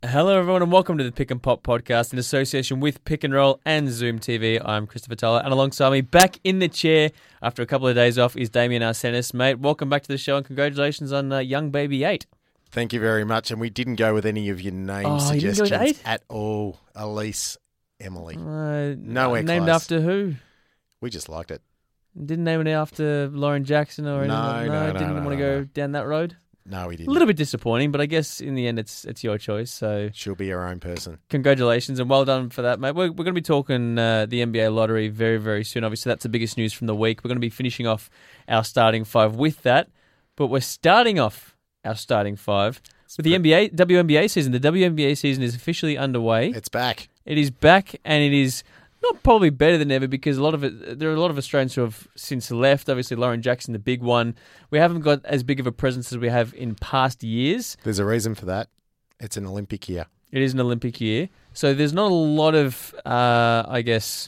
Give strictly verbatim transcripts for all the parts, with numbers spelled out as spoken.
Hello, everyone, and welcome to the Pick and Pop podcast in association with Pick and Roll and Zoom T V. I'm Christopher Tyler, and alongside me, back in the chair after a couple of days off, is Damien Arsenis. Mate, welcome back to the show, and congratulations on uh, young baby eight. Thank you very much, and we didn't go with any of your name Oh, you didn't go suggestions with eight? at all. Elise, Emily. Uh, Nowhere named close. after who? We just liked it. Didn't name it after Lauren Jackson or anything? No, no, no, Didn't no, want to no, go no. down that road? No, we didn't. A little bit disappointing, but I guess in the end, it's it's your choice. So She'll be her own person. congratulations and well done for that, mate. We're, we're going to be talking uh, the N B A lottery very, very soon. Obviously, that's the biggest news from the week. We're going to be finishing off our starting five with that, but we're starting off our starting five with the N B A W N B A season. The W N B A season is officially underway. It's back. It is back, and it is not probably better than ever because a lot of it, there are a lot of Australians who have since left. Obviously, Lauren Jackson, the big one. We haven't got as big of a presence as we have in past years. There's a reason for that. It's an Olympic year. It is an Olympic year, so there's not a lot of, uh, I guess,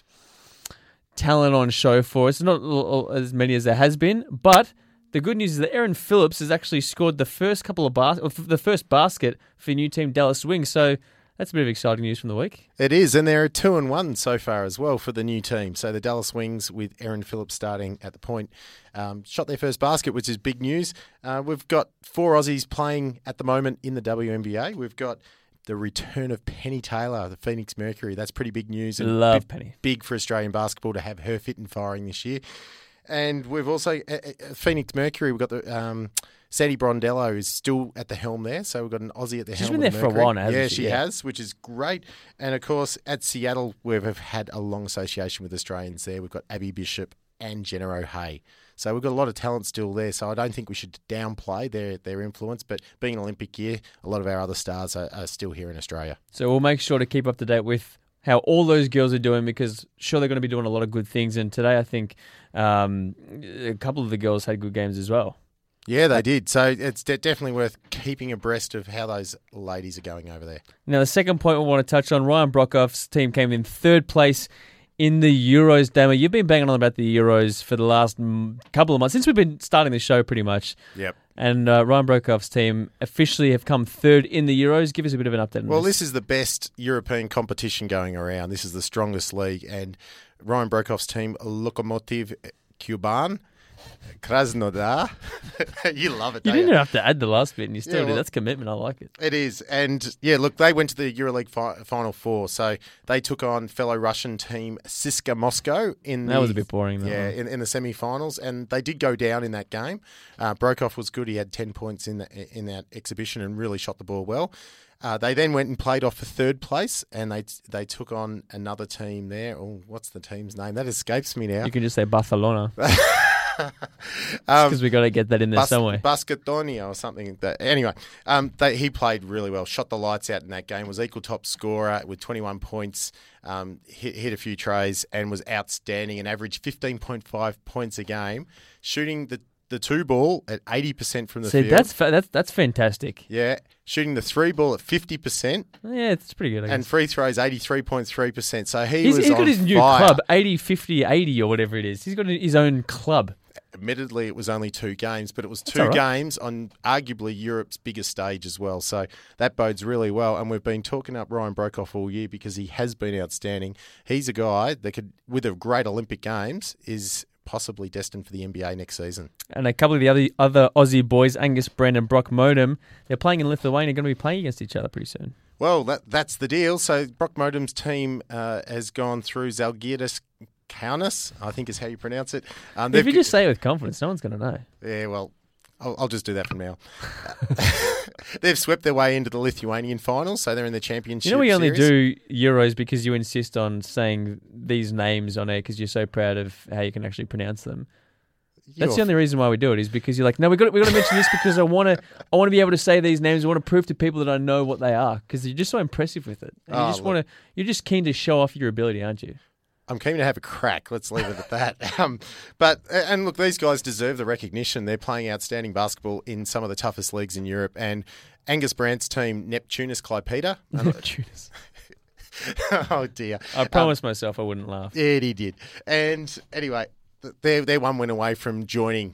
talent on show for us. Not l- l- as many as there has been, but the good news is that Erin Phillips has actually scored the first couple of bas- or the first basket for the new team Dallas Wings. So that's a bit of exciting news from the week. It is, and they're two and one so far as well for the new team. So the Dallas Wings, with Erin Phillips starting at the point, um, shot their first basket, which is big news. Uh, we've got four Aussies playing at the moment in the W N B A. We've got the return of Penny Taylor, the Phoenix Mercury. That's pretty big news. And Love big, Penny. Big for Australian basketball to have her fit and firing this year. And we've also, uh, uh, Phoenix Mercury, we've got the um, Sadie Brondello is still at the helm there. So we've got an Aussie at the She's helm. been of there for a Mercury. while now, hasn't Yeah, she? she Yeah. has, which is great. And of course, at Seattle, we've had a long association with Australians there. We've got Abby Bishop and Jenna O'Hay. So we've got a lot of talent still there. So I don't think we should downplay their, their influence. But being an Olympic year, a lot of our other stars are, are still here in Australia. So we'll make sure to keep up to date with how all those girls are doing because sure they're going to be doing a lot of good things. And today I think um, a couple of the girls had good games as well. Yeah, they did. So it's de- definitely worth keeping abreast of how those ladies are going over there. Now the second point we want to touch on, Ryan Broekhoff's team came in third place in the Euros. Damo, you've been banging on about the Euros for the last mm, couple of months, since we've been starting the show pretty much. Yep. And uh, Ryan Broekhoff's team officially have come third in the Euros. Give us a bit of an update on Well, this. this is the best European competition going around. This is the strongest league. And Ryan Broekhoff's team, Lokomotiv Kuban, Krasnodar. You love it, You don't didn't you? have to add the last bit, and you still Yeah, did. well- That's commitment. I like it. It is. And, yeah, look, they went to the EuroLeague fi- Final Four. So they took on fellow Russian team CSKA Moscow in the... That was a bit boring, that Yeah, one. in, in the semi-finals. And they did go down in that game. Uh, Broekhoff was good. He had ten points in, the, in that exhibition and really shot the ball well. Uh, they then went and played off for third place, and they they took on another team there. Oh, what's the team's name? That escapes me now. You can just say Barcelona Um, because we got to get that in there Bas- somewhere. Bascotonia or something. Like that. Anyway, um, they, he played really well, shot the lights out in that game, was equal top scorer with twenty-one points, um, hit, hit a few trays, and was outstanding and averaged fifteen point five points a game, shooting the, the two ball at eighty percent from the See, field. that's fa- that's that's fantastic. Yeah, shooting the three ball at fifty percent Yeah, it's pretty good. I guess. and free throws eighty-three point three percent. So he he's, was he's on got his new fire. club, eighty, fifty, eighty or whatever it is. He's got his own club. Admittedly, it was only two games, but it was all two right. games on arguably Europe's biggest stage as well. So that bodes really well. And we've been talking up Ryan Broekhoff all year because he has been outstanding. He's a guy that could, with a great Olympic Games, is possibly destined for the N B A next season. And a couple of the other other Aussie boys, Angus Brand and Brock Modem, they're playing in Lithuania, going to be playing against each other pretty soon. Well, that that's the deal. So Brock Modem's team uh, has gone through Zalgiris Kaunas, I think is how you pronounce it. Um, If they've- you just say it with confidence, no one's going to know. Yeah, well, I'll, I'll just do that from now. They've swept their way into the Lithuanian finals, so they're in the championship. You know, we only series. do Euros because you insist on saying these names on air because you're so proud of how you can actually pronounce them. That's You're the only reason why we do it is because you're like, no, we got we got to mention this because I want to I want to be able to say these names. I want to prove to people that I know what they are because you're just so impressive with it. And you Oh, just look. want to you're just keen to show off your ability, aren't you? I'm keen to have a crack. Let's leave it at that. Um, but and look, these guys deserve the recognition. They're playing outstanding basketball in some of the toughest leagues in Europe. And Angus Brandt's team, Neptunus Klaipeda. Neptunus. Oh dear! I promised myself I wouldn't laugh. Yeah, he did. And anyway, they're they're one win away from joining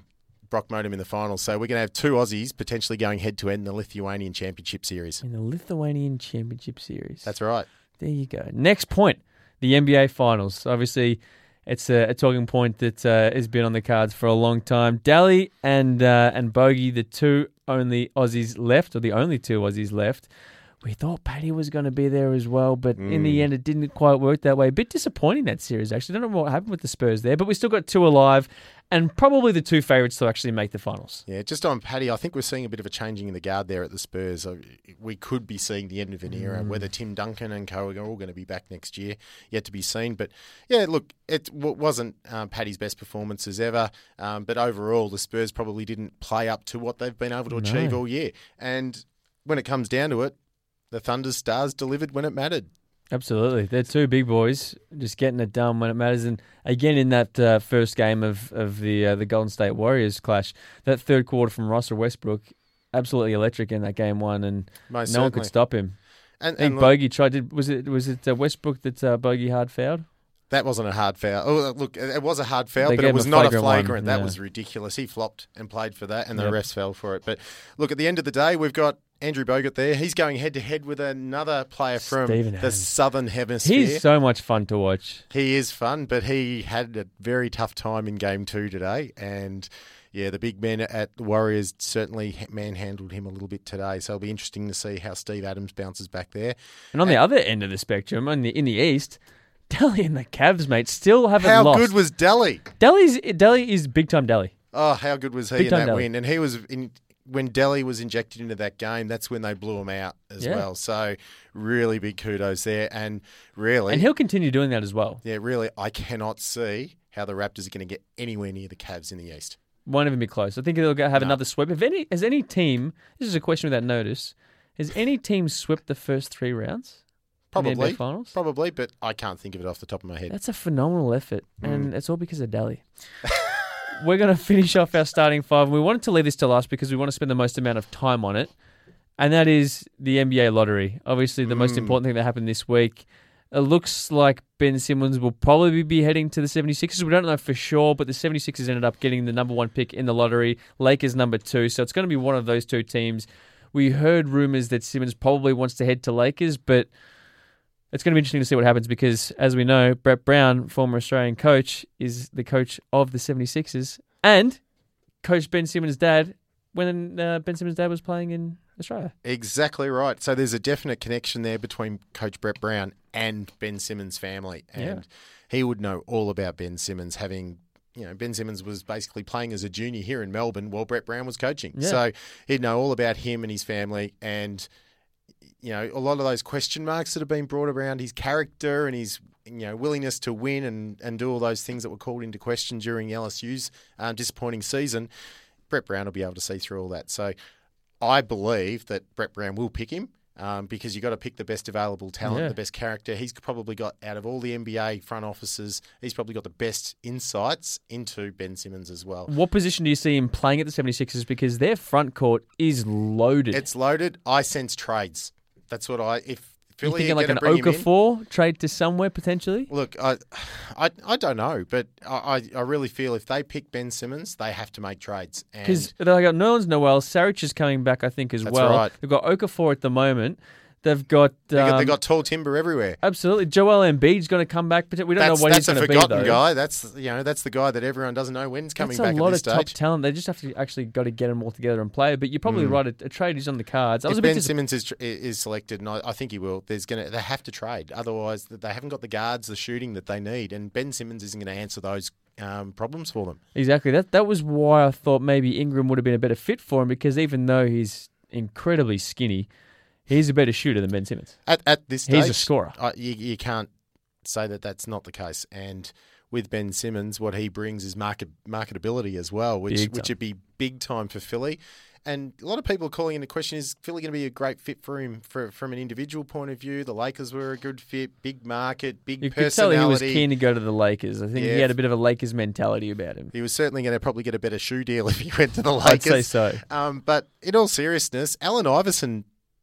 Brock Modem in the finals. So we're going to have two Aussies potentially going head-to-head in the Lithuanian Championship Series. In the Lithuanian Championship Series. That's right. There you go. Next point, the N B A Finals. Obviously, it's a, a talking point that uh, has been on the cards for a long time. Daly and uh, and Bogey, the two only Aussies left, or the only two Aussies left. We thought Paddy was going to be there as well, but mm. in the end, it didn't quite work that way. A bit disappointing, that series, actually. I don't know what happened with the Spurs there, but we still got two alive, and probably the two favourites to actually make the finals. Yeah, just on Paddy, I think we're seeing a bit of a changing in the guard there at the Spurs. We could be seeing the end of an era. Mm. Whether Tim Duncan and co are all going to be back next year, yet to be seen. But yeah, look, it wasn't um, Paddy's best performances ever, um, but overall, the Spurs probably didn't play up to what they've been able to achieve no. all year. And when it comes down to it, the Thunder's stars delivered when it mattered. Absolutely. They're two big boys, just getting it done when it matters. And again, in that uh, first game of, of the uh, the Golden State Warriors clash, that third quarter from Russell Westbrook, absolutely electric in that game one, and Most no certainly. one could stop him. And, I think and Bogey tried to, was it was it uh, Westbrook that uh, Bogey hard fouled? That wasn't a hard foul. Oh, look, it was a hard foul, They but gave it him was a not a flagrant flagrant. one, That yeah. was ridiculous. He flopped and played for that, and the Yep. refs fell for it. But look, at the end of the day, we've got Andrew Bogut there. He's going head-to-head with another player from Stephen the Adams. Southern Hemisphere. He's so much fun to watch. He is fun, but he had a very tough time in game two today. And, yeah, the big men at the Warriors certainly manhandled him a little bit today. So it'll be interesting to see how Steve Adams bounces back there. And on and, the other end of the spectrum, in the, in the East, Delhi and the Cavs, mate, still haven't How lost. good was Delhi? Delhi's, Delhi is big-time Delhi. Oh, how good was he Big in time that Delhi. win? And he was in when Delhi was injected into that game. That's when they blew him out as Yeah. well. So really big kudos there. And really, And he'll continue doing that as well. yeah, really, I cannot see how the Raptors are going to get anywhere near the Cavs in the East. Won't even be close. I think they'll go have No. another sweep. If any, has any team, this is a question without notice, has any team swept the first three rounds? in the N B A Probably, finals? probably, but I can't think of it off the top of my head. That's a phenomenal effort, Mm. and it's all because of Delhi. We're going to finish off our starting five, and we wanted to leave this to last because we want to spend the most amount of time on it, and that is the N B A lottery. Obviously, the most Mm. important thing that happened this week. It looks like Ben Simmons will probably be heading to the seventy-sixers. We don't know for sure, but the seventy-sixers ended up getting the number one pick in the lottery. Lakers number two, so it's going to be one of those two teams. We heard rumors that Simmons probably wants to head to Lakers, but it's going to be interesting to see what happens because, as we know, Brett Brown, former Australian coach, is the coach of the seventy-sixers and coached Ben Simmons' dad when uh, Ben Simmons' dad was playing in Australia. Exactly right. So there's a definite connection there between Coach Brett Brown and Ben Simmons' family. And Yeah. he would know all about Ben Simmons, having, you know, Ben Simmons was basically playing as a junior here in Melbourne while Brett Brown was coaching. Yeah. So he'd know all about him and his family. And, you know, a lot of those question marks that have been brought around his character and his, you know, willingness to win and, and do all those things that were called into question during L S U's um, disappointing season, Brett Brown will be able to see through all that. So I believe that Brett Brown will pick him um, because you've got to pick the best available talent, Yeah. the best character. He's probably got, out of all the N B A front offices, he's probably got the best insights into Ben Simmons as well. What position do you see him playing at the seventy-sixers? Because their front court is loaded. It's loaded. I sense trades. That's what I... If you Philly thinking are like an gonna bring him in- Okafor trade to somewhere potentially? Look, I, I, I don't know, but I, I I really feel if they pick Ben Simmons, they have to make trades. And Because they got Nerlens Noel, Saric is coming back, I think, as That's well. right. They've got Okafor at the moment. They've got, um, they got, they got tall timber everywhere. absolutely Joel Embiid's going to come back. But we don't That's, know what that's he's a going to be forgotten though. guy. That's you know that's the guy that everyone doesn't know when's coming That's a back lot at this of top stage. talent. They just have to actually got to get them all together and play. But you're probably right. A, a trade is on the cards. I was If a bit Ben dis- Simmons is, is selected, and I, I think he will, there's gonna they have to trade. Otherwise, they haven't got the guards, the shooting that they need, and Ben Simmons isn't going to answer those um, problems for them. Exactly. That that was why I thought maybe Ingram would have been a better fit for him because even though he's incredibly skinny, he's a better shooter than Ben Simmons. At at this stage, He's a scorer. I, you, you can't say that that's not the case. And with Ben Simmons, what he brings is market marketability as well, which Big which time. would be big time for Philly. And a lot of people are calling into question, is Philly going to be a great fit for him for, from an individual point of view? The Lakers were a good fit, big market, big You could tell personality. he was keen to go to the Lakers. I think Yeah. he had a bit of a Lakers mentality about him. He was certainly going to probably get a better shoe deal if he went to the I'd Lakers. say so. Um, but in all seriousness, Allen Iverson,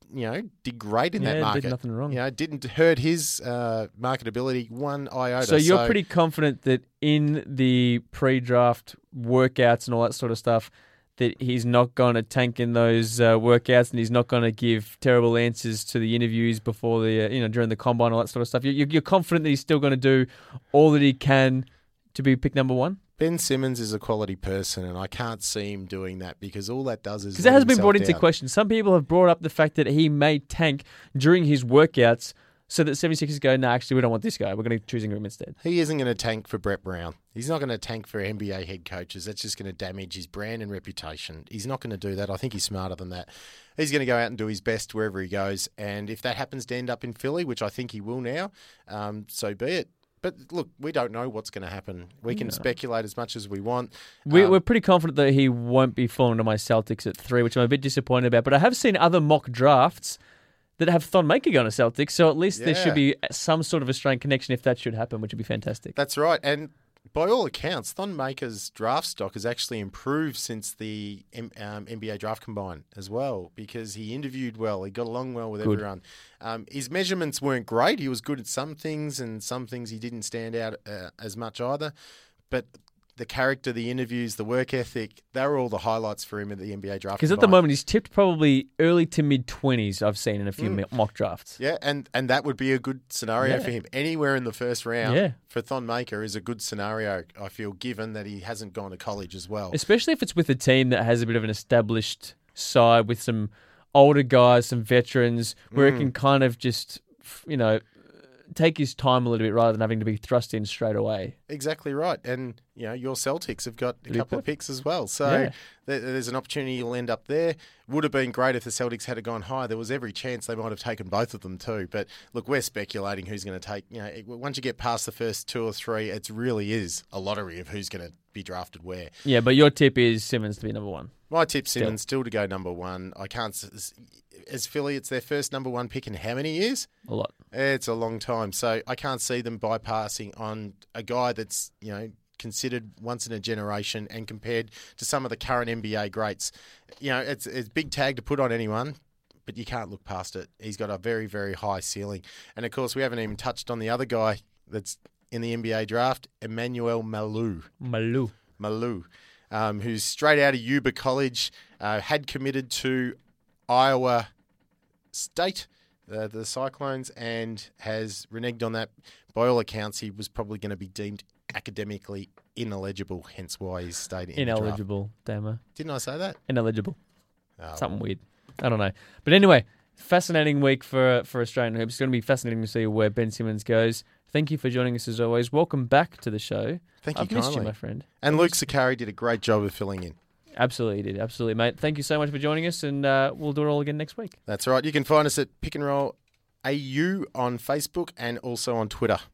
you know, did great in Yeah, that market. did nothing wrong. You know, didn't hurt his uh, marketability one iota. So you're pretty confident that in the pre-draft workouts and all that sort of stuff, that he's not going to tank in those uh, workouts, and he's not going to give terrible answers to the interviews before the, uh, you know, during the combine, all that sort of stuff. You're, you're confident that he's still going to do all that he can to be pick number one? Ben Simmons is a quality person, and I can't see him doing that because all that does is because that has been brought into down. question. Some people have brought up the fact that he may tank during his workouts, so that seventy-sixers go, no, actually, we don't want this guy. We're going to be choosing him instead. He isn't going to tank for Brett Brown. He's not going to tank for N B A head coaches. That's just going to damage his brand and reputation. He's not going to do that. I think he's smarter than that. He's going to go out and do his best wherever he goes. And if that happens to end up in Philly, which I think he will now, um, so be it. But look, we don't know what's going to happen. We can No. speculate as much as we want. We, Um, we're pretty confident that he won't be falling to my Celtics at three, which I'm a bit disappointed about. But I have seen other mock drafts that have Thon Maker going to Celtics, so at least there Yeah. should be some sort of Australian connection if that should happen, which would be fantastic. That's right. And by all accounts, Thon Maker's draft stock has actually improved since the M- um, N B A draft combine as well, because he interviewed well. He got along well with Good. everyone. Um, his measurements weren't great. He was good at some things, and some things he didn't stand out uh, as much either. But the character, the interviews, the work ethic, they were all the highlights for him at the N B A draft Because at the combine. moment, he's tipped probably early to mid-twenties, I've seen in a few Mm. mock drafts. Yeah, and, and that would be a good scenario Yeah. for him. Anywhere in the first round Yeah. for Thon Maker is a good scenario, I feel, given that he hasn't gone to college as well. Especially if it's with a team that has a bit of an established side with some older guys, some veterans, where Mm. it can kind of just, you know, take his time a little bit rather than having to be thrust in straight away. Exactly right. And, you know, your Celtics have got a Really couple of perfect. picks as well. So Yeah. there, there's an opportunity you'll end up there. Would have been great if the Celtics had gone high. There was every chance they might have taken both of them too. But look, we're speculating who's going to take, you know, it- once you get past the first two or three, it really is a lottery of who's going to be drafted where. Yeah, but your tip is Simmons to be number one. My tip, Simmons, still to go number one. I can't, s- as Philly, it's their first number one pick in how many years? A lot. It's a long time. So I can't see them bypassing on a guy that's, you know, considered once in a generation and compared to some of the current N B A greats. You know, it's it's a big tag to put on anyone, but you can't look past it. He's got a very, very high ceiling. And, of course, we haven't even touched on the other guy that's in the N B A draft, Emmanuel Malou. Malou. Malou, um, who's straight out of Yuba College, uh, had committed to Iowa State, uh, the Cyclones, and has reneged on that. By all accounts, he was probably going to be deemed academically ineligible, hence why he's stayed in the draft. Ineligible, damn. Didn't I say that? Ineligible. Oh, Something weird. I don't know. But anyway, fascinating week for for Australian hoops. It's going to be fascinating to see where Ben Simmons goes. Thank you for joining us as always. Welcome back to the show. Thank you I've missed kindly. you, my friend. And Luke Sakari did a great job of filling in. Absolutely did. Absolutely, mate. Thank you so much for joining us, and uh, we'll do it all again next week. That's right. You can find us at Pick and Roll A U on Facebook and also on Twitter.